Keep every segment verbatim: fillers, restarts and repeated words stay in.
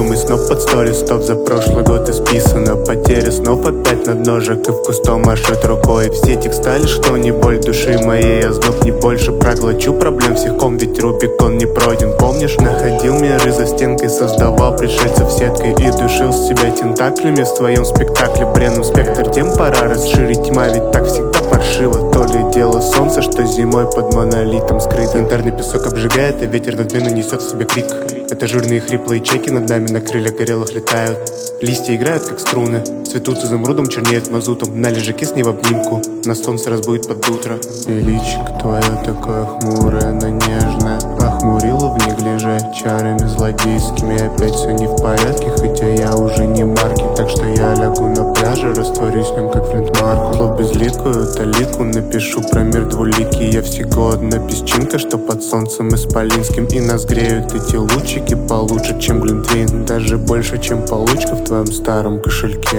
Неведомый сноп под сто листов за прошлый год исписано. Потеря снов опять над ножик и в кустом машет рукой. Все текста лишь что не боль души моей, я знов не больше проглочу проблем всех ком, ведь Рубикон не пройден. Помнишь, находил миры за стенкой, создавал пришельцев сеткой и душил себя тентаклями в своем спектакле бренном. Спектр тем пора расширить, тьма ведь так всегда паршиво. То ли дело солнца, что зимой под монолитом скрыт. Янтарный песок обжигает, а ветер над дымом несет в себе крик. Это жирные хриплые чеки над нами на крыльях горелых летают. Листья играют как струны, цветут изумрудом, чернеют мазутом. На лежаке с ней в обнимку, на солнце разбудит под утро. И личико твое такое хмурое, но нежное, охмурило в неглиже чарами злодейскими. Опять все не в порядке, хотя я уже не марки. Так что я лягу на пляже, растворюсь в нем как флинтмарку. Зло безликую талику напишу про мир двуликий. Я всего одна песчинка, что под солнцем исполинским. И нас греют эти лучики получше, чем глинтвейн. Даже больше, чем получка в твоем старом кошельке.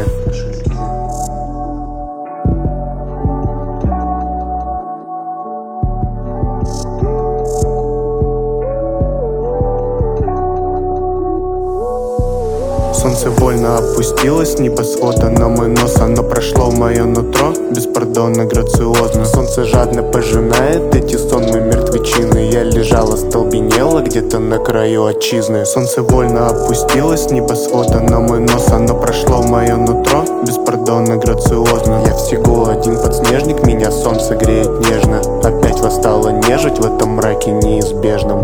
Солнце вольно опустилось с небосвода на мой нос. Оно прошло в мое нутро беспардонно, грациозно. Солнце жадно пожинает эти сонмы мертвечины. Я лежала, столбенела где-то на краю отчизны. Солнце вольно опустилось с небосвода на мой нос. Оно прошло в мое нутро беспардонно, грациозно. Я всего один подснежник, меня солнце греет нежно. Опять восстала нежить в этом мраке неизбежном.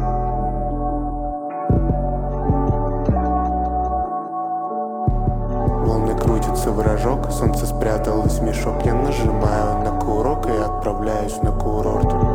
Волны крутятся в рожок, солнце спряталось в мешок. Я нажимаю на курок и отправляюсь на курорт.